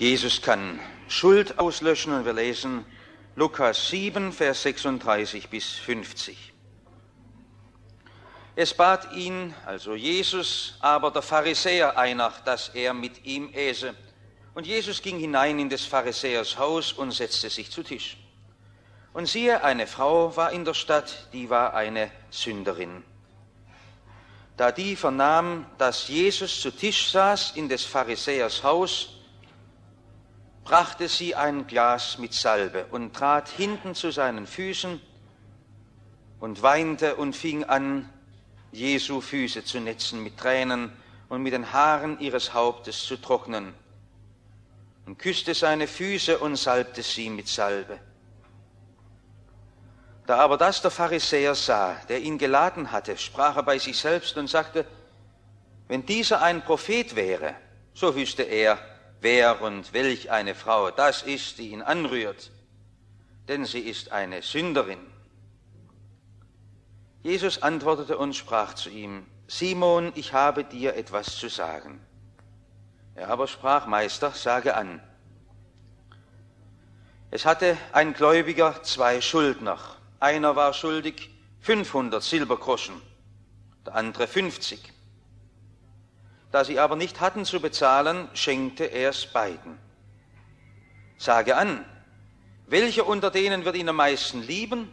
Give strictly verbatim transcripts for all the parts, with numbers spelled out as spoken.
Jesus kann Schuld auslöschen und wir lesen Lukas sieben, Vers sechsunddreißig bis fünfzig. Es bat ihn, also Jesus, aber der Pharisäer einer, dass er mit ihm äße. Und Jesus ging hinein in des Pharisäers Haus und setzte sich zu Tisch. Und siehe, eine Frau war in der Stadt, die war eine Sünderin. Da die vernahm, dass Jesus zu Tisch saß in des Pharisäers Haus, brachte sie ein Glas mit Salbe und trat hinten zu seinen Füßen und weinte und fing an, Jesu Füße zu netzen mit Tränen und mit den Haaren ihres Hauptes zu trocknen, und küsste seine Füße und salbte sie mit Salbe. Da aber das der Pharisäer sah, der ihn geladen hatte, sprach er bei sich selbst und sagte, wenn dieser ein Prophet wäre, so wüsste er, wer und welch eine Frau das ist, die ihn anrührt, denn sie ist eine Sünderin. Jesus antwortete und sprach zu ihm, Simon, ich habe dir etwas zu sagen. Er aber sprach, Meister, sage an. Es hatte ein Gläubiger zwei Schuldner. Einer war schuldig fünfhundert Silbergroschen, der andere fünfzig. Da sie aber nicht hatten zu bezahlen, schenkte er es beiden. Sage an, welcher unter denen wird ihn am meisten lieben?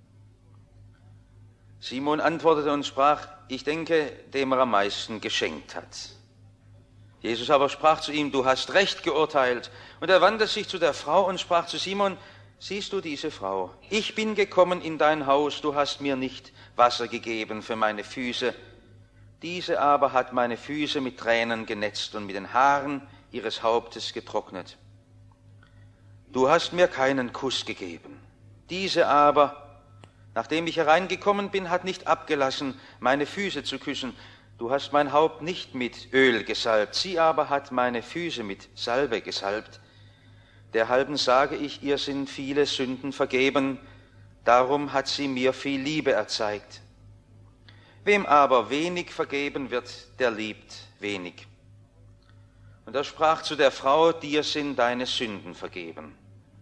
Simon antwortete und sprach, ich denke, dem er am meisten geschenkt hat. Jesus aber sprach zu ihm, du hast recht geurteilt. Und er wandte sich zu der Frau und sprach zu Simon, siehst du diese Frau? Ich bin gekommen in dein Haus, du hast mir nicht Wasser gegeben für meine Füße. Diese aber hat meine Füße mit Tränen genetzt und mit den Haaren ihres Hauptes getrocknet. Du hast mir keinen Kuss gegeben. Diese aber, nachdem ich hereingekommen bin, hat nicht abgelassen, meine Füße zu küssen. Du hast mein Haupt nicht mit Öl gesalbt, sie aber hat meine Füße mit Salbe gesalbt. Derhalben sage ich, ihr sind viele Sünden vergeben, darum hat sie mir viel Liebe erzeigt. Wem aber wenig vergeben wird, der liebt wenig. Und er sprach zu der Frau, dir sind deine Sünden vergeben.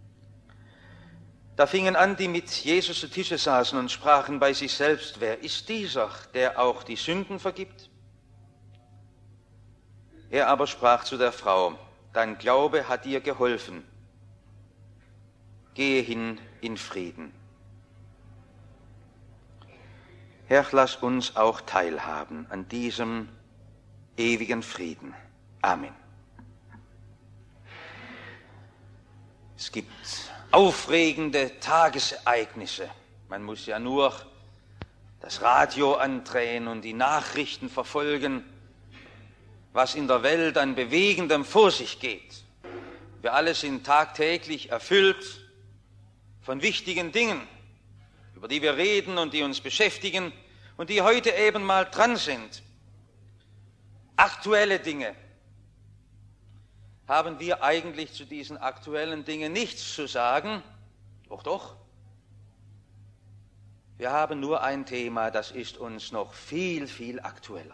Da fingen an, die mit Jesus zu Tische saßen und sprachen bei sich selbst, wer ist dieser, der auch die Sünden vergibt? Er aber sprach zu der Frau, dein Glaube hat dir geholfen. Gehe hin in Frieden. Herr, lass uns auch teilhaben an diesem ewigen Frieden. Amen. Es gibt aufregende Tagesereignisse. Man muss ja nur das Radio andrehen und die Nachrichten verfolgen, was in der Welt an Bewegendem vor sich geht. Wir alle sind tagtäglich erfüllt von wichtigen Dingen, über die wir reden und die uns beschäftigen und die heute eben mal dran sind. Aktuelle Dinge. Haben wir eigentlich zu diesen aktuellen Dingen nichts zu sagen? Doch, doch. Wir haben nur ein Thema, das ist uns noch viel, viel aktueller.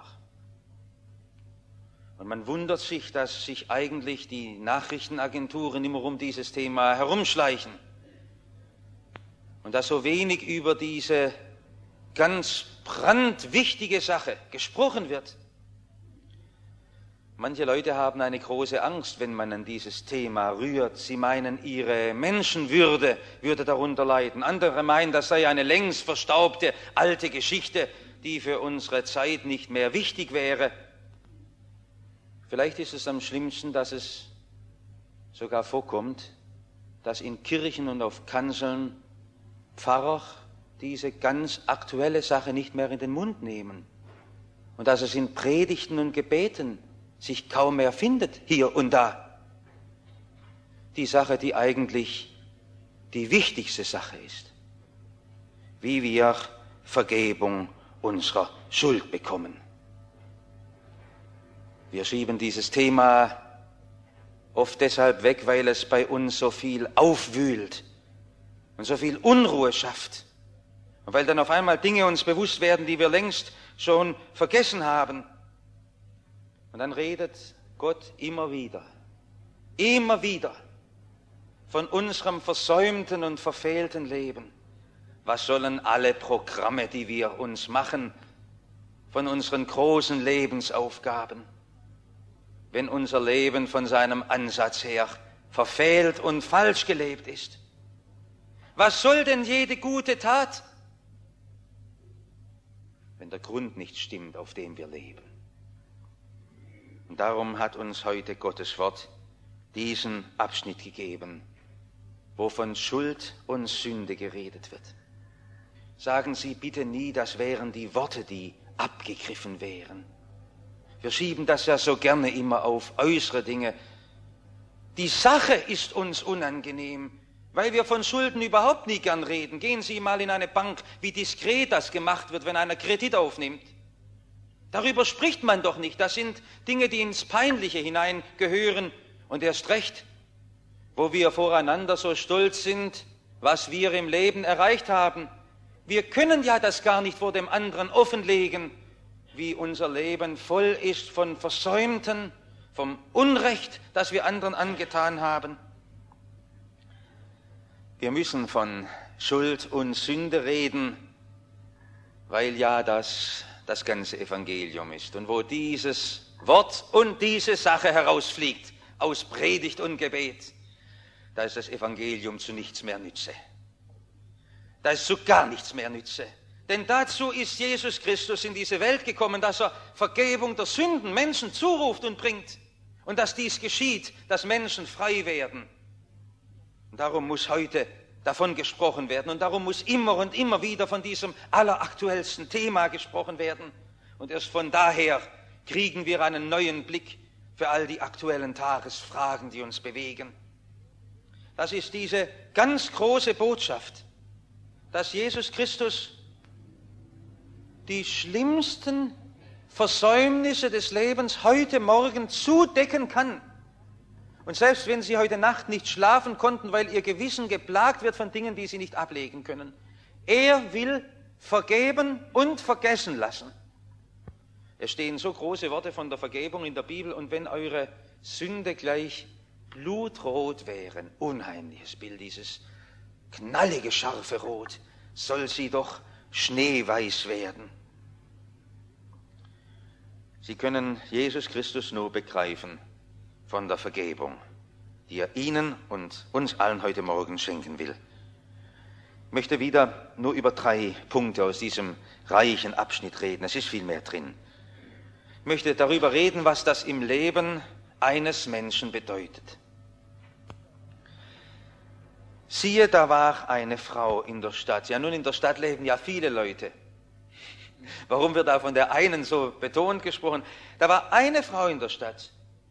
Und man wundert sich, dass sich eigentlich die Nachrichtenagenturen immer um dieses Thema herumschleichen und dass so wenig über diese ganz brandwichtige Sache gesprochen wird. Manche Leute haben eine große Angst, wenn man an dieses Thema rührt. Sie meinen, ihre Menschenwürde würde darunter leiden. Andere meinen, das sei eine längst verstaubte alte Geschichte, die für unsere Zeit nicht mehr wichtig wäre. Vielleicht ist es am schlimmsten, dass es sogar vorkommt, dass in Kirchen und auf Kanzeln Pfarrer diese ganz aktuelle Sache nicht mehr in den Mund nehmen und dass es in Predigten und Gebeten sich kaum mehr findet, hier und da. Die Sache, die eigentlich die wichtigste Sache ist, wie wir Vergebung unserer Schuld bekommen. Wir schieben dieses Thema oft deshalb weg, weil es bei uns so viel aufwühlt und so viel Unruhe schafft. Und weil dann auf einmal Dinge uns bewusst werden, die wir längst schon vergessen haben. Und dann redet Gott immer wieder immer wieder von unserem versäumten und verfehlten Leben. Was sollen alle Programme, die wir uns machen, von unseren großen Lebensaufgaben, wenn unser Leben von seinem Ansatz her verfehlt und falsch gelebt ist? Was soll denn jede gute Tat, wenn der Grund nicht stimmt, auf dem wir leben? Und darum hat uns heute Gottes Wort diesen Abschnitt gegeben, wo von Schuld und Sünde geredet wird. Sagen Sie bitte nie, das wären die Worte, die abgegriffen wären. Wir schieben das ja so gerne immer auf äußere Dinge. Die Sache ist uns unangenehm, weil wir von Schulden überhaupt nie gern reden. Gehen Sie mal in eine Bank, wie diskret das gemacht wird, wenn einer Kredit aufnimmt. Darüber spricht man doch nicht. Das sind Dinge, die ins Peinliche hineingehören. Und erst recht, wo wir voreinander so stolz sind, was wir im Leben erreicht haben. Wir können ja das gar nicht vor dem anderen offenlegen, wie unser Leben voll ist von Versäumten, vom Unrecht, das wir anderen angetan haben. Wir müssen von Schuld und Sünde reden, weil ja das das ganze Evangelium ist. Und wo dieses Wort und diese Sache herausfliegt, aus Predigt und Gebet, da ist das Evangelium zu nichts mehr nütze. Da ist zu gar nichts mehr nütze. Denn dazu ist Jesus Christus in diese Welt gekommen, dass er Vergebung der Sünden Menschen zuruft und bringt. Und dass dies geschieht, dass Menschen frei werden. Und darum muss heute davon gesprochen werden. Und darum muss immer und immer wieder von diesem alleraktuellsten Thema gesprochen werden. Und erst von daher kriegen wir einen neuen Blick für all die aktuellen Tagesfragen, die uns bewegen. Das ist diese ganz große Botschaft, dass Jesus Christus die schlimmsten Versäumnisse des Lebens heute Morgen zudecken kann. Und selbst wenn Sie heute Nacht nicht schlafen konnten, weil Ihr Gewissen geplagt wird von Dingen, die Sie nicht ablegen können, er will vergeben und vergessen lassen. Es stehen so große Worte von der Vergebung in der Bibel, und wenn eure Sünde gleich blutrot wären, unheimliches Bild, dieses knallige, scharfe Rot, soll sie doch schneeweiß werden. Sie können Jesus Christus nur begreifen von der Vergebung, die er Ihnen und uns allen heute Morgen schenken will. Ich möchte wieder nur über drei Punkte aus diesem reichen Abschnitt reden. Es ist viel mehr drin. Ich möchte darüber reden, was das im Leben eines Menschen bedeutet. Siehe, da war eine Frau in der Stadt. Ja, nun, in der Stadt leben ja viele Leute. Warum wird da von der einen so betont gesprochen? Da war eine Frau in der Stadt,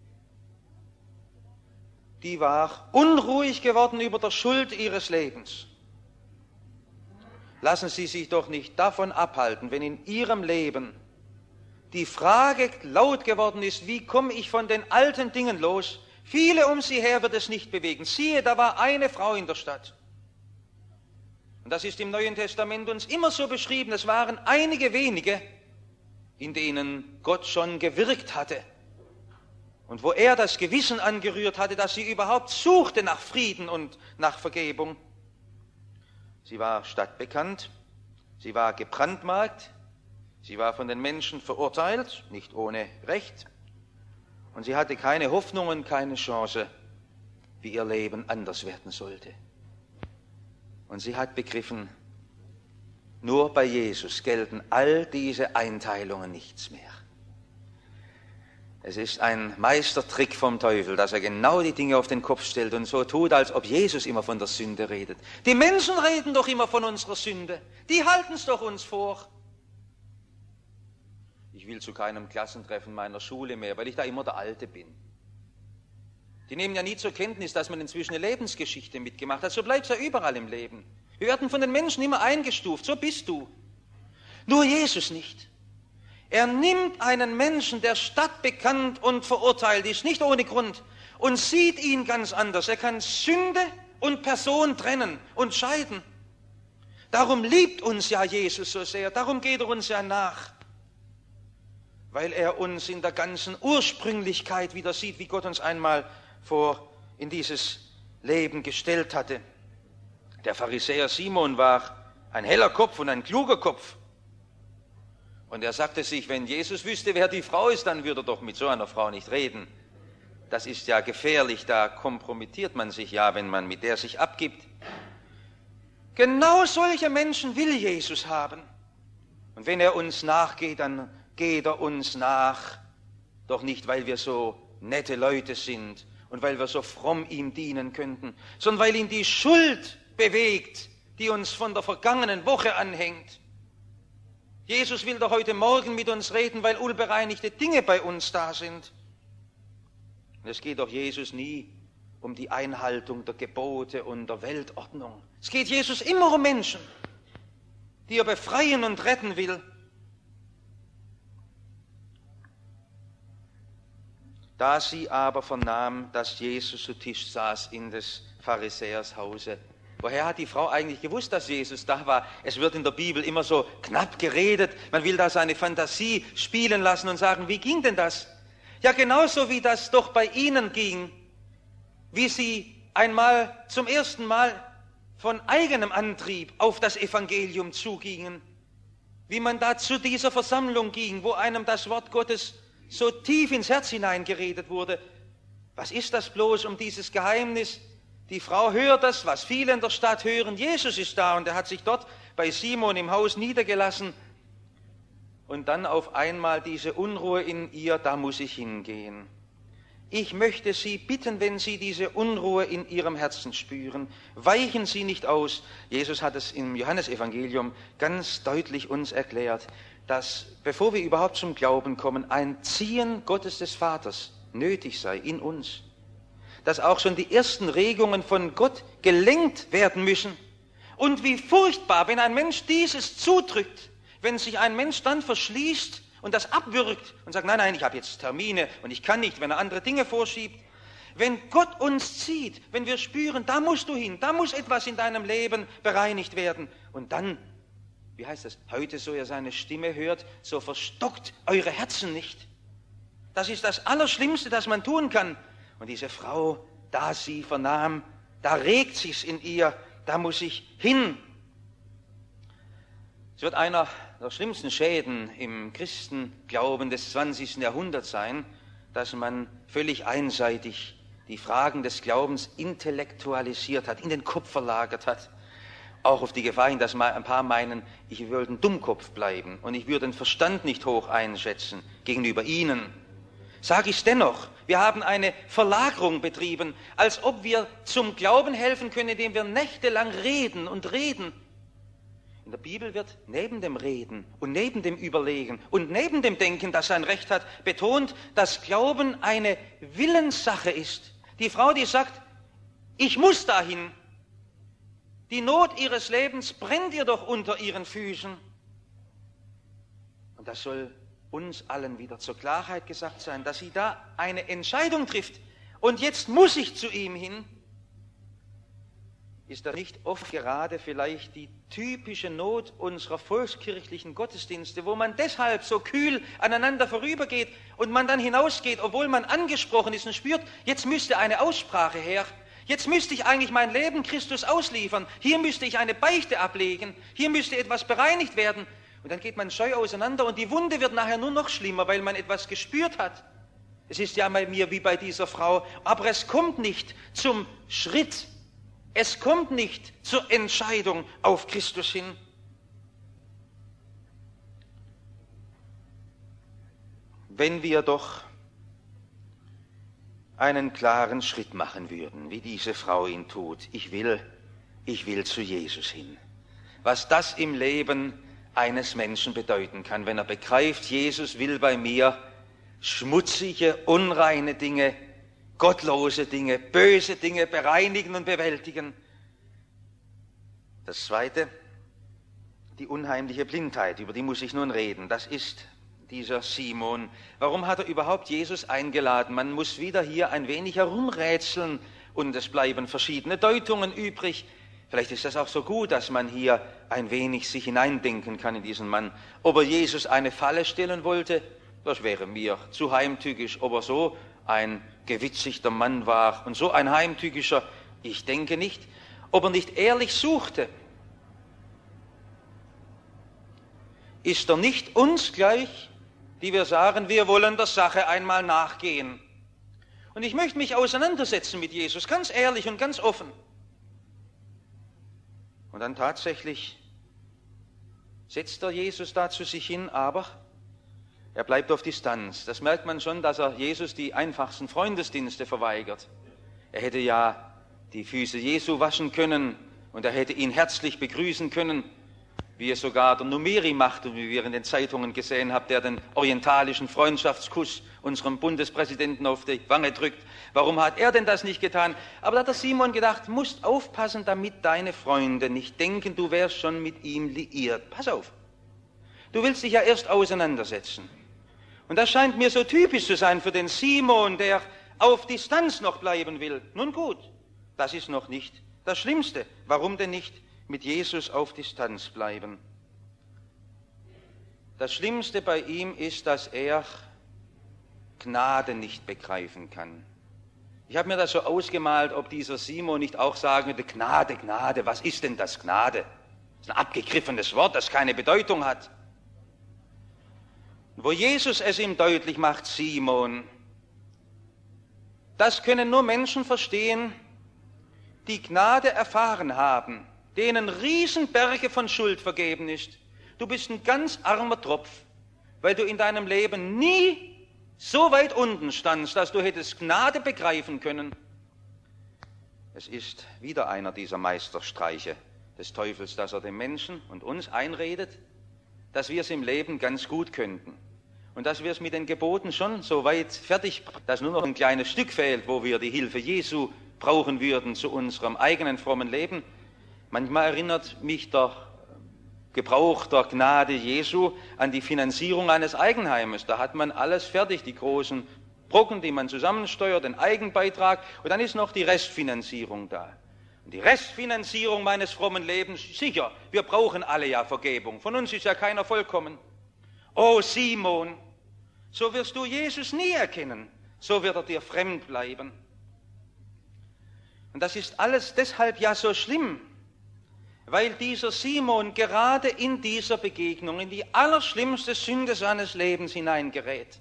die war unruhig geworden über der Schuld ihres Lebens. Lassen Sie sich doch nicht davon abhalten, wenn in Ihrem Leben die Frage laut geworden ist, wie komme ich von den alten Dingen los? Viele um Sie her wird es nicht bewegen. Siehe, da war eine Frau in der Stadt. Und das ist im Neuen Testament uns immer so beschrieben. Es waren einige wenige, in denen Gott schon gewirkt hatte. Und wo er das Gewissen angerührt hatte, dass sie überhaupt suchte nach Frieden und nach Vergebung. Sie war stadtbekannt, sie war gebrandmarkt, sie war von den Menschen verurteilt, nicht ohne Recht. Und sie hatte keine Hoffnung und keine Chance, wie ihr Leben anders werden sollte. Und sie hat begriffen, nur bei Jesus gelten all diese Einteilungen nichts mehr. Es ist ein Meistertrick vom Teufel, dass er genau die Dinge auf den Kopf stellt und so tut, als ob Jesus immer von der Sünde redet. Die Menschen reden doch immer von unserer Sünde. Die halten es doch uns vor. Ich will zu keinem Klassentreffen meiner Schule mehr, weil ich da immer der Alte bin. Die nehmen ja nie zur Kenntnis, dass man inzwischen eine Lebensgeschichte mitgemacht hat. So bleibt es ja überall im Leben. Wir werden von den Menschen immer eingestuft. So bist du. Nur Jesus nicht. Er nimmt einen Menschen, der stadtbekannt und verurteilt ist, nicht ohne Grund, und sieht ihn ganz anders. Er kann Sünde und Person trennen und scheiden. Darum liebt uns ja Jesus so sehr. Darum geht er uns ja nach. Weil er uns in der ganzen Ursprünglichkeit wieder sieht, wie Gott uns einmal vor in dieses Leben gestellt hatte. Der Pharisäer Simon war ein heller Kopf und ein kluger Kopf. Und er sagte sich, wenn Jesus wüsste, wer die Frau ist, dann würde er doch mit so einer Frau nicht reden. Das ist ja gefährlich, da kompromittiert man sich ja, wenn man mit der sich abgibt. Genau solche Menschen will Jesus haben. Und wenn er uns nachgeht, dann geht er uns nach, doch nicht, weil wir so nette Leute sind und weil wir so fromm ihm dienen könnten, sondern weil ihn die Schuld bewegt, die uns von der vergangenen Woche anhängt. Jesus will doch heute Morgen mit uns reden, weil unbereinigte Dinge bei uns da sind. Und es geht doch Jesus nie um die Einhaltung der Gebote und der Weltordnung. Es geht Jesus immer um Menschen, die er befreien und retten will. Da sie aber vernahm, dass Jesus zu Tisch saß in des Pharisäers Hause. Woher hat die Frau eigentlich gewusst, dass Jesus da war? Es wird in der Bibel immer so knapp geredet. Man will da seine Fantasie spielen lassen und sagen, wie ging denn das? Ja, genauso wie das doch bei ihnen ging, wie sie einmal zum ersten Mal von eigenem Antrieb auf das Evangelium zugingen, wie man da zu dieser Versammlung ging, wo einem das Wort Gottes so tief ins Herz hineingeredet wurde. Was ist das bloß um dieses Geheimnis? Die Frau hört das, was viele in der Stadt hören. Jesus ist da und er hat sich dort bei Simon im Haus niedergelassen. Und dann auf einmal diese Unruhe in ihr, da muss ich hingehen. Ich möchte Sie bitten, wenn Sie diese Unruhe in Ihrem Herzen spüren, weichen Sie nicht aus. Jesus hat es im Johannesevangelium ganz deutlich uns erklärt, dass, bevor wir überhaupt zum Glauben kommen, ein Ziehen Gottes des Vaters nötig sei in uns. Dass auch schon die ersten Regungen von Gott gelenkt werden müssen. Und wie furchtbar, wenn ein Mensch dieses zudrückt, wenn sich ein Mensch dann verschließt und das abwürgt und sagt, nein, nein, ich habe jetzt Termine und ich kann nicht, wenn er andere Dinge vorschiebt. Wenn Gott uns zieht, wenn wir spüren, da musst du hin, da muss etwas in deinem Leben bereinigt werden. Und dann, wie heißt das, heute, so ihr seine Stimme hört, so verstockt eure Herzen nicht. Das ist das Allerschlimmste, das man tun kann. Und diese Frau, da sie vernahm, da regt sich's in ihr, da muss ich hin. Es wird einer der schlimmsten Schäden im Christenglauben des zwanzigsten Jahrhunderts sein, dass man völlig einseitig die Fragen des Glaubens intellektualisiert hat, in den Kopf verlagert hat. Auch auf die Gefahr hin, dass ein paar meinen, ich würde ein Dummkopf bleiben und ich würde den Verstand nicht hoch einschätzen gegenüber ihnen. Sage ich es dennoch, wir haben eine Verlagerung betrieben, als ob wir zum Glauben helfen können, indem wir nächtelang reden und reden. In der Bibel wird neben dem Reden und neben dem Überlegen und neben dem Denken, das sein Recht hat, betont, dass Glauben eine Willenssache ist. Die Frau, die sagt, ich muss dahin, die Not ihres Lebens brennt ihr doch unter ihren Füßen. Und das soll uns allen wieder zur Klarheit gesagt sein, dass sie da eine Entscheidung trifft. Und jetzt muss ich zu ihm hin. Ist das nicht oft gerade vielleicht die typische Not unserer volkskirchlichen Gottesdienste, wo man deshalb so kühl aneinander vorübergeht und man dann hinausgeht, obwohl man angesprochen ist und spürt, jetzt müsste eine Aussprache her, jetzt müsste ich eigentlich mein Leben Christus ausliefern, hier müsste ich eine Beichte ablegen, hier müsste etwas bereinigt werden. Und dann geht man scheu auseinander und die Wunde wird nachher nur noch schlimmer, weil man etwas gespürt hat. Es ist ja bei mir wie bei dieser Frau, aber es kommt nicht zum Schritt. Es kommt nicht zur Entscheidung auf Christus hin. Wenn wir doch einen klaren Schritt machen würden, wie diese Frau ihn tut, ich will, ich will zu Jesus hin. Was das im Leben eines Menschen bedeuten kann, wenn er begreift, Jesus will bei mir schmutzige, unreine Dinge, gottlose Dinge, böse Dinge bereinigen und bewältigen. Das Zweite, die unheimliche Blindheit, über die muss ich nun reden. Das ist dieser Simon. Warum hat er überhaupt Jesus eingeladen? Man muss wieder hier ein wenig herumrätseln und es bleiben verschiedene Deutungen übrig. Vielleicht ist das auch so gut, dass man hier ein wenig sich hineindenken kann in diesen Mann. Ob er Jesus eine Falle stellen wollte, das wäre mir zu heimtückisch. Ob er so ein gewitzigter Mann war und so ein heimtückischer, ich denke nicht, ob er nicht ehrlich suchte. Ist er nicht uns gleich, die wir sagen, wir wollen der Sache einmal nachgehen? Und ich möchte mich auseinandersetzen mit Jesus, ganz ehrlich und ganz offen. Und dann tatsächlich setzt der Jesus da zu sich hin, aber er bleibt auf Distanz. Das merkt man schon, dass er Jesus die einfachsten Freundesdienste verweigert. Er hätte ja die Füße Jesu waschen können und er hätte ihn herzlich begrüßen können, wie es sogar der Numeri macht und wie wir in den Zeitungen gesehen haben, der den orientalischen Freundschaftskuss unserem Bundespräsidenten auf die Wange drückt. Warum hat er denn das nicht getan? Aber da hat der Simon gedacht, musst aufpassen, damit deine Freunde nicht denken, du wärst schon mit ihm liiert. Pass auf, du willst dich ja erst auseinandersetzen. Und das scheint mir so typisch zu sein für den Simon, der auf Distanz noch bleiben will. Nun gut, das ist noch nicht das Schlimmste. Warum denn nicht mit Jesus auf Distanz bleiben? Das Schlimmste bei ihm ist, dass er Gnade nicht begreifen kann. Ich habe mir das so ausgemalt, ob dieser Simon nicht auch sagen würde, Gnade, Gnade, was ist denn das Gnade? Das ist ein abgegriffenes Wort, das keine Bedeutung hat. Wo Jesus es ihm deutlich macht, Simon, das können nur Menschen verstehen, die Gnade erfahren haben, denen Riesenberge von Schuld vergeben ist. Du bist ein ganz armer Tropf, weil du in deinem Leben nie so weit unten standst, dass du hättest Gnade begreifen können. Es ist wieder einer dieser Meisterstreiche des Teufels, dass er dem Menschen und uns einredet, dass wir es im Leben ganz gut könnten und dass wir es mit den Geboten schon so weit fertig, dass nur noch ein kleines Stück fehlt, wo wir die Hilfe Jesu brauchen würden zu unserem eigenen frommen Leben. Manchmal erinnert mich der Gebrauch der Gnade Jesu an die Finanzierung eines Eigenheimes. Da hat man alles fertig, die großen Brocken, die man zusammensteuert, den Eigenbeitrag und dann ist noch die Restfinanzierung da. Und die Restfinanzierung meines frommen Lebens, sicher, wir brauchen alle ja Vergebung. Von uns ist ja keiner vollkommen. Oh Simon, so wirst du Jesus nie erkennen, so wird er dir fremd bleiben. Und das ist alles deshalb ja so schlimm, weil dieser Simon gerade in dieser Begegnung in die allerschlimmste Sünde seines Lebens hineingerät,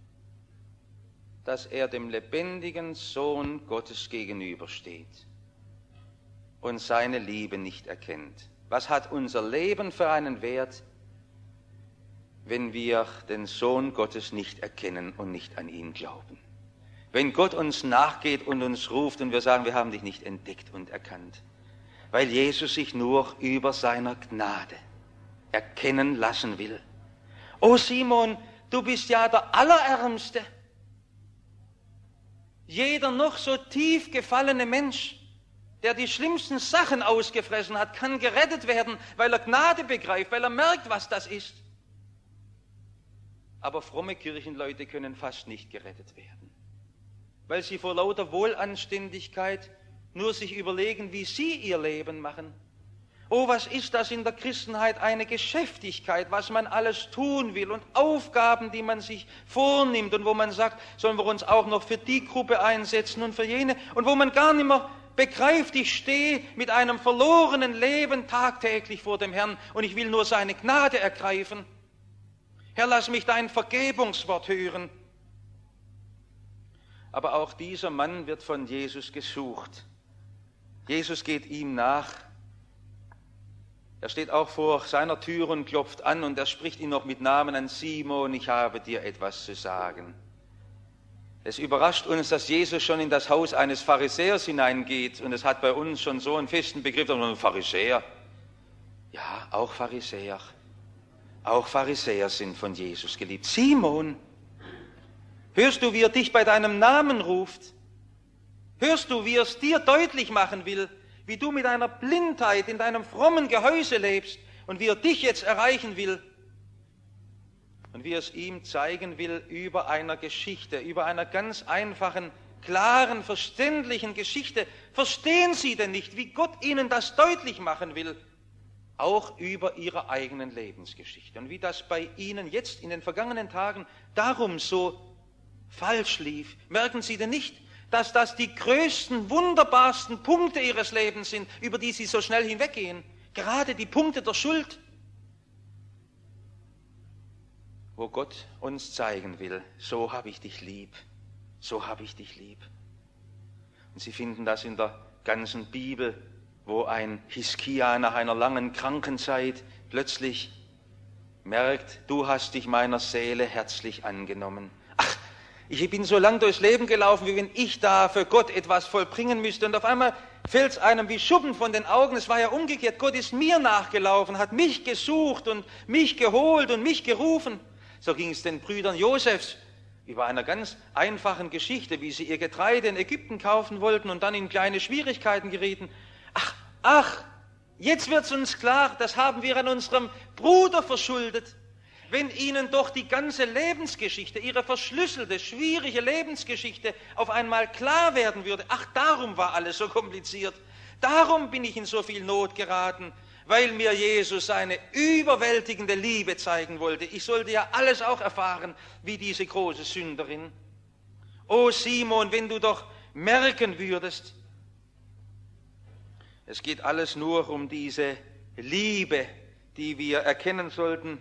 dass er dem lebendigen Sohn Gottes gegenübersteht und seine Liebe nicht erkennt. Was hat unser Leben für einen Wert, wenn wir den Sohn Gottes nicht erkennen und nicht an ihn glauben? Wenn Gott uns nachgeht und uns ruft und wir sagen, wir haben dich nicht entdeckt und erkannt, weil Jesus sich nur über seiner Gnade erkennen lassen will. Oh Simon, du bist ja der Allerärmste. Jeder noch so tief gefallene Mensch, der die schlimmsten Sachen ausgefressen hat, kann gerettet werden, weil er Gnade begreift, weil er merkt, was das ist. Aber fromme Kirchenleute können fast nicht gerettet werden, weil sie vor lauter Wohlanständigkeit nur sich überlegen, wie sie ihr Leben machen. Oh, was ist das in der Christenheit? Eine Geschäftigkeit, was man alles tun will und Aufgaben, die man sich vornimmt und wo man sagt, sollen wir uns auch noch für die Gruppe einsetzen und für jene und wo man gar nicht mehr begreift, ich stehe mit einem verlorenen Leben tagtäglich vor dem Herrn und ich will nur seine Gnade ergreifen. Herr, lass mich dein Vergebungswort hören. Aber auch dieser Mann wird von Jesus gesucht. Jesus geht ihm nach. Er steht auch vor seiner Tür und klopft an und er spricht ihn noch mit Namen an: Simon, ich habe dir etwas zu sagen. Es überrascht uns, dass Jesus schon in das Haus eines Pharisäers hineingeht und es hat bei uns schon so einen festen Begriff, ein Pharisäer. Ja, auch Pharisäer. Auch Pharisäer sind von Jesus geliebt. Simon, hörst du, wie er dich bei deinem Namen ruft? Hörst du, wie er es dir deutlich machen will, wie du mit deiner Blindheit in deinem frommen Gehäuse lebst und wie er dich jetzt erreichen will und wie er es ihm zeigen will über einer Geschichte, über einer ganz einfachen, klaren, verständlichen Geschichte. Verstehen Sie denn nicht, wie Gott Ihnen das deutlich machen will? Auch über ihrer eigenen Lebensgeschichte und wie das bei ihnen jetzt in den vergangenen Tagen darum so falsch lief. Merken Sie denn nicht, dass das die größten, wunderbarsten Punkte Ihres Lebens sind, über die Sie so schnell hinweggehen? Gerade die Punkte der Schuld, wo Gott uns zeigen will, so habe ich dich lieb, so habe ich dich lieb. Und Sie finden das in der ganzen Bibel, wo ein Hiskia nach einer langen Krankenzeit plötzlich merkt, du hast dich meiner Seele herzlich angenommen. Ach, ich bin so lang durchs Leben gelaufen, wie wenn ich da für Gott etwas vollbringen müsste. Und auf einmal fällt es einem wie Schuppen von den Augen. Es war ja umgekehrt. Gott ist mir nachgelaufen, hat mich gesucht und mich geholt und mich gerufen. So ging es den Brüdern Josefs über einer ganz einfachen Geschichte, wie sie ihr Getreide in Ägypten kaufen wollten und dann in kleine Schwierigkeiten gerieten. Ach, ach, jetzt wird es uns klar, das haben wir an unserem Bruder verschuldet. Wenn Ihnen doch die ganze Lebensgeschichte, Ihre verschlüsselte, schwierige Lebensgeschichte auf einmal klar werden würde, ach, darum war alles so kompliziert, darum bin ich in so viel Not geraten, weil mir Jesus seine überwältigende Liebe zeigen wollte. Ich sollte ja alles auch erfahren, wie diese große Sünderin. O Simon, wenn du doch merken würdest, es geht alles nur um diese Liebe, die wir erkennen sollten.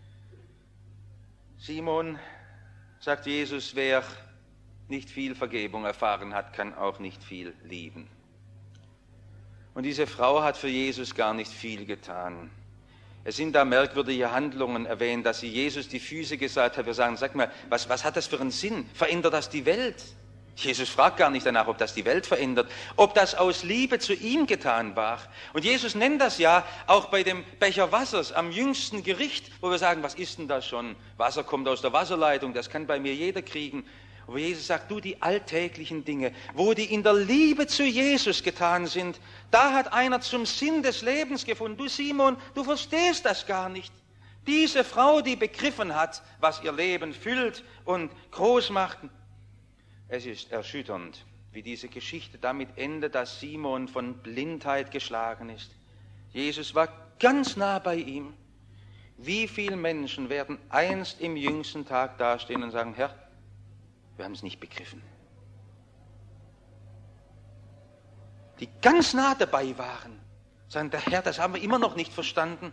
Simon, sagt Jesus, wer nicht viel Vergebung erfahren hat, kann auch nicht viel lieben. Und diese Frau hat für Jesus gar nicht viel getan. Es sind da merkwürdige Handlungen erwähnt, dass sie Jesus die Füße gesagt hat. Wir sagen, sag mal, was, was hat das für einen Sinn? Verändert das die Welt? Jesus fragt gar nicht danach, ob das die Welt verändert, ob das aus Liebe zu ihm getan war. Und Jesus nennt das ja auch bei dem Becher Wassers am jüngsten Gericht, wo wir sagen, was ist denn das schon? Wasser kommt aus der Wasserleitung, das kann bei mir jeder kriegen. Aber Jesus sagt, du, die alltäglichen Dinge, wo die in der Liebe zu Jesus getan sind, da hat einer zum Sinn des Lebens gefunden. Du Simon, du verstehst das gar nicht. Diese Frau, die begriffen hat, was ihr Leben füllt und groß macht. Es ist erschütternd, wie diese Geschichte damit endet, dass Simon von Blindheit geschlagen ist. Jesus war ganz nah bei ihm. Wie viele Menschen werden einst im jüngsten Tag dastehen und sagen, Herr, wir haben es nicht begriffen. Die ganz nah dabei waren, sagen, der Herr, das haben wir immer noch nicht verstanden.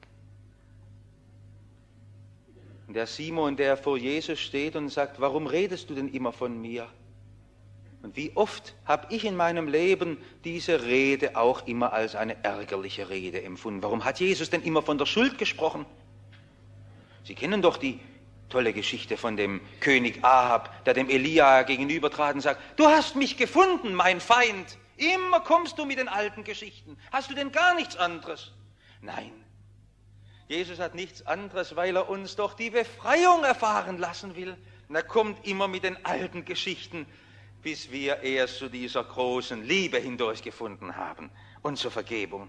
Und der Simon, der vor Jesus steht und sagt, warum redest du denn immer von mir? Und wie oft habe ich in meinem Leben diese Rede auch immer als eine ärgerliche Rede empfunden. Warum hat Jesus denn immer von der Schuld gesprochen? Sie kennen doch die tolle Geschichte von dem König Ahab, der dem Elia gegenübertrat und sagt, du hast mich gefunden, mein Feind. Immer kommst du mit den alten Geschichten. Hast du denn gar nichts anderes? Nein. Jesus hat nichts anderes, weil er uns doch die Befreiung erfahren lassen will. Und er kommt immer mit den alten Geschichten, bis wir erst zu dieser großen Liebe hindurchgefunden haben und zur Vergebung.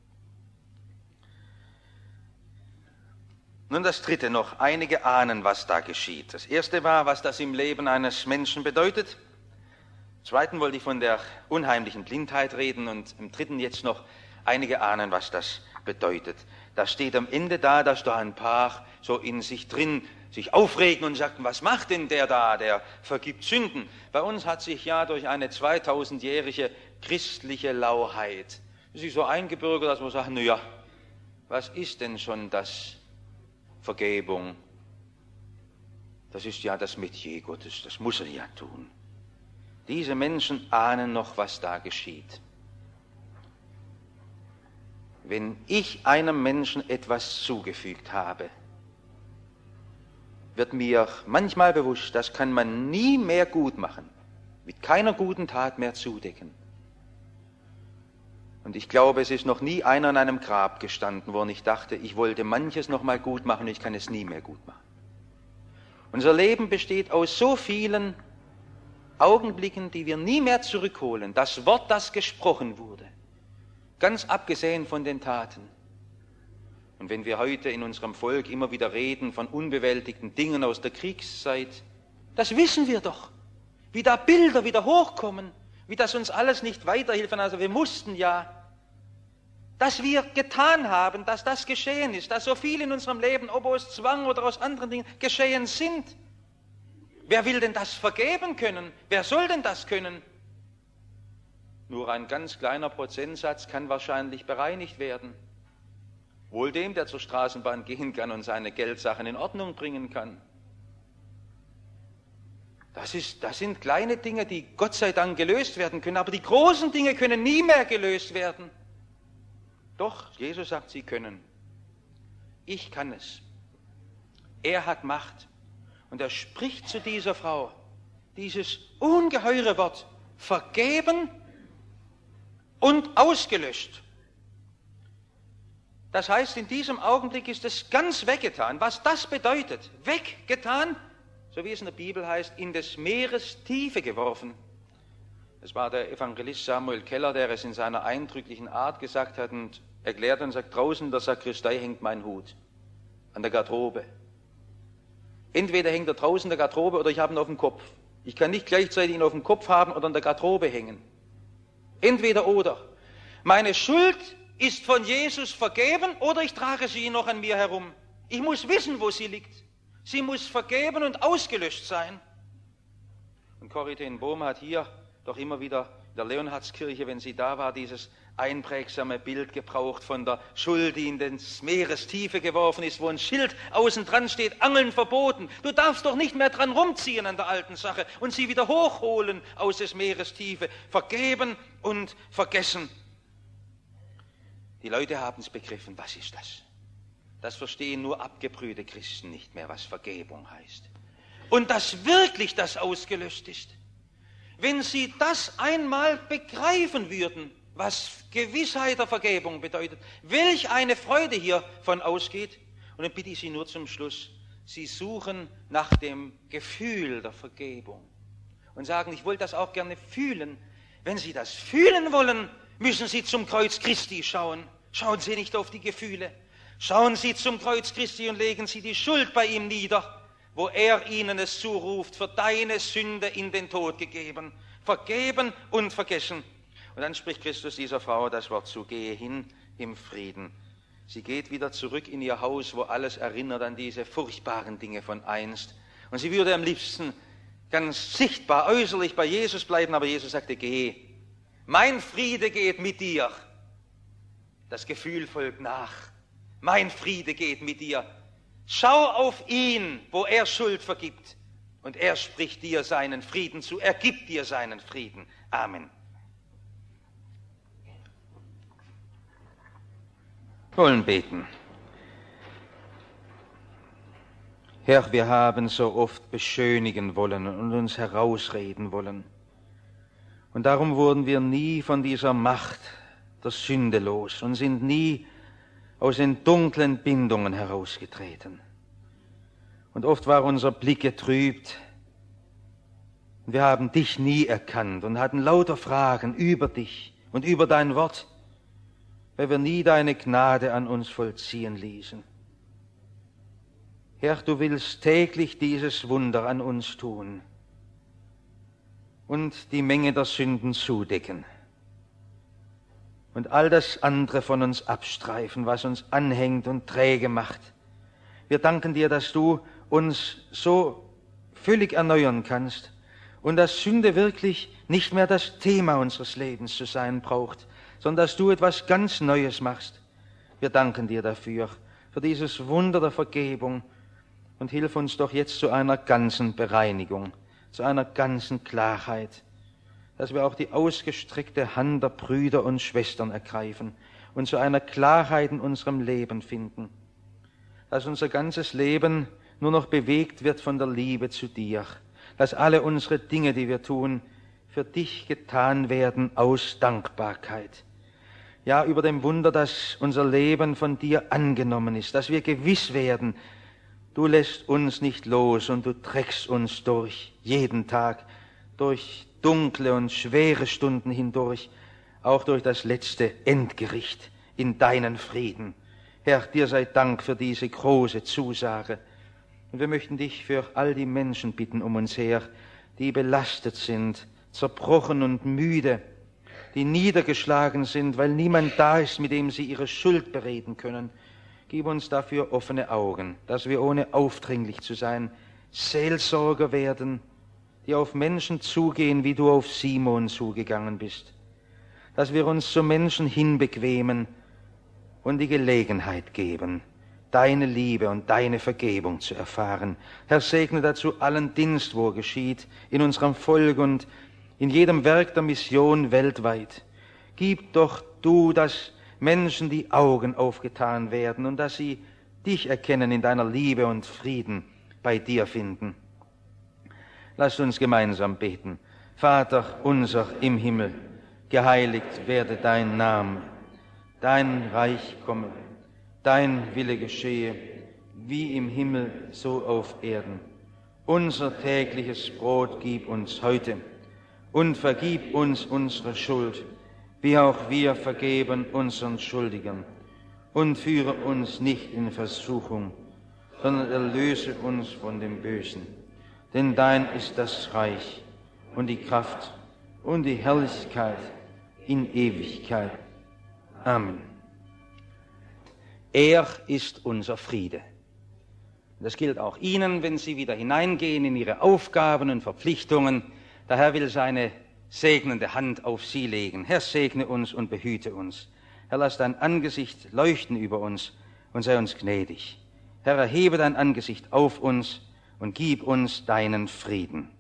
Nun das Dritte noch. Einige ahnen, was da geschieht. Das Erste war, was das im Leben eines Menschen bedeutet. Zweitens wollte ich von der unheimlichen Blindheit reden und im Dritten jetzt noch, einige ahnen, was das bedeutet. Da steht am Ende da, dass da ein paar so in sich drin sich aufregen und sagten, was macht denn der da, der vergibt Sünden? Bei uns hat sich ja durch eine zweitausendjährige christliche Lauheit sich so eingebürgert, dass man sagt, na ja, was ist denn schon das Vergebung? Das ist ja das Metier Gottes, das muss er ja tun. Diese Menschen ahnen noch, was da geschieht. Wenn ich einem Menschen etwas zugefügt habe, wird mir manchmal bewusst, das kann man nie mehr gut machen, mit keiner guten Tat mehr zudecken. Und ich glaube, es ist noch nie einer an einem Grab gestanden, wo er nicht dachte, ich wollte manches noch mal gut machen und ich kann es nie mehr gut machen. Unser Leben besteht aus so vielen Augenblicken, die wir nie mehr zurückholen. Das Wort, das gesprochen wurde, ganz abgesehen von den Taten. Und wenn wir heute in unserem Volk immer wieder reden von unbewältigten Dingen aus der Kriegszeit, das wissen wir doch, wie da Bilder wieder hochkommen, wie das uns alles nicht weiterhilft. Also wir mussten ja, dass wir getan haben, dass das geschehen ist, dass so viel in unserem Leben, ob aus Zwang oder aus anderen Dingen, geschehen sind. Wer will denn das vergeben können? Wer soll denn das können? Nur ein ganz kleiner Prozentsatz kann wahrscheinlich bereinigt werden. Wohl dem, der zur Straßenbahn gehen kann und seine Geldsachen in Ordnung bringen kann. Das, ist, das sind kleine Dinge, die Gott sei Dank gelöst werden können, aber die großen Dinge können nie mehr gelöst werden. Doch, Jesus sagt, sie können. Ich kann es. Er hat Macht. Und er spricht zu dieser Frau dieses ungeheure Wort, vergeben und ausgelöscht. Das heißt, in diesem Augenblick ist es ganz weggetan. Was das bedeutet, weggetan, so wie es in der Bibel heißt, in des Meeres Tiefe geworfen. Es war der Evangelist Samuel Keller, der es in seiner eindrücklichen Art gesagt hat und erklärt und sagt, draußen in der Sakristei hängt mein Hut, an der Garderobe. Entweder hängt er draußen in der Garderobe oder ich habe ihn auf dem Kopf. Ich kann nicht gleichzeitig ihn auf dem Kopf haben oder an der Garderobe hängen. Entweder oder. Meine Schuld ist von Jesus vergeben oder ich trage sie noch an mir herum. Ich muss wissen, wo sie liegt. Sie muss vergeben und ausgelöscht sein. Und Corrie ten Boom hat hier doch immer wieder in der Leonhardskirche, wenn sie da war, dieses einprägsame Bild gebraucht von der Schuld, die in des Meeres Tiefe geworfen ist, wo ein Schild außen dran steht, Angeln verboten. Du darfst doch nicht mehr dran rumziehen an der alten Sache und sie wieder hochholen aus des Meeres Tiefe. Vergeben und vergessen. Die Leute haben es begriffen, was ist das? Das verstehen nur abgebrühte Christen nicht mehr, was Vergebung heißt. Und dass wirklich das ausgelöscht ist. Wenn sie das einmal begreifen würden, was Gewissheit der Vergebung bedeutet, welch eine Freude hiervon ausgeht. Und dann bitte ich Sie nur zum Schluss, Sie suchen nach dem Gefühl der Vergebung und sagen, ich wollte das auch gerne fühlen. Wenn Sie das fühlen wollen, müssen Sie zum Kreuz Christi schauen. Schauen Sie nicht auf die Gefühle. Schauen Sie zum Kreuz Christi und legen Sie die Schuld bei ihm nieder, wo er Ihnen es zuruft, für deine Sünde in den Tod gegeben, vergeben und vergessen. Und dann spricht Christus dieser Frau das Wort zu, gehe hin im Frieden. Sie geht wieder zurück in ihr Haus, wo alles erinnert an diese furchtbaren Dinge von einst. Und sie würde am liebsten ganz sichtbar, äußerlich bei Jesus bleiben, aber Jesus sagte, geh. Mein Friede geht mit dir. Das Gefühl folgt nach. Mein Friede geht mit dir. Schau auf ihn, wo er Schuld vergibt. Und er spricht dir seinen Frieden zu. Er gibt dir seinen Frieden. Amen. Wir wollen beten. Herr, wir haben so oft beschönigen wollen und uns herausreden wollen. Und darum wurden wir nie von dieser Macht der Sünde los und sind nie aus den dunklen Bindungen herausgetreten. Und oft war unser Blick getrübt. Wir haben dich nie erkannt und hatten lauter Fragen über dich und über dein Wort, weil wir nie deine Gnade an uns vollziehen ließen. Herr, du willst täglich dieses Wunder an uns tun und die Menge der Sünden zudecken und all das andere von uns abstreifen, was uns anhängt und träge macht. Wir danken dir, dass du uns so völlig erneuern kannst und dass Sünde wirklich nicht mehr das Thema unseres Lebens zu sein braucht, sondern dass du etwas ganz Neues machst. Wir danken dir dafür, für dieses Wunder der Vergebung und hilf uns doch jetzt zu einer ganzen Bereinigung, zu einer ganzen Klarheit, dass wir auch die ausgestreckte Hand der Brüder und Schwestern ergreifen und zu einer Klarheit in unserem Leben finden, dass unser ganzes Leben nur noch bewegt wird von der Liebe zu dir, dass alle unsere Dinge, die wir tun, für dich getan werden aus Dankbarkeit. Ja, über dem Wunder, dass unser Leben von dir angenommen ist, dass wir gewiss werden, du lässt uns nicht los und du trägst uns durch, jeden Tag, durch dunkle und schwere Stunden hindurch, auch durch das letzte Endgericht in deinen Frieden. Herr, dir sei Dank für diese große Zusage. Und wir möchten dich für all die Menschen bitten um uns her, die belastet sind, zerbrochen und müde, die niedergeschlagen sind, weil niemand da ist, mit dem sie ihre Schuld bereden können. Gib uns dafür offene Augen, dass wir ohne aufdringlich zu sein Seelsorger werden, die auf Menschen zugehen, wie du auf Simon zugegangen bist. Dass wir uns zu Menschen hinbequemen und die Gelegenheit geben, deine Liebe und deine Vergebung zu erfahren. Herr, segne dazu allen Dienst, wo er geschieht, in unserem Volk und in jedem Werk der Mission weltweit. Gib doch du, dass Menschen die Augen aufgetan werden und dass sie dich erkennen in deiner Liebe und Frieden bei dir finden. Lasst uns gemeinsam beten. Vater unser im Himmel, geheiligt werde dein Name, dein Reich komme, dein Wille geschehe, wie im Himmel, so auf Erden. Unser tägliches Brot gib uns heute und vergib uns unsere Schuld, wie auch wir vergeben unseren Schuldigern. Und führe uns nicht in Versuchung, sondern erlöse uns von dem Bösen. Denn dein ist das Reich und die Kraft und die Herrlichkeit in Ewigkeit. Amen. Er ist unser Friede. Das gilt auch Ihnen, wenn Sie wieder hineingehen in Ihre Aufgaben und Verpflichtungen. Der Herr will seine segnende Hand auf Sie legen. Herr, segne uns und behüte uns. Herr, lass dein Angesicht leuchten über uns und sei uns gnädig. Herr, erhebe dein Angesicht auf uns und gib uns deinen Frieden.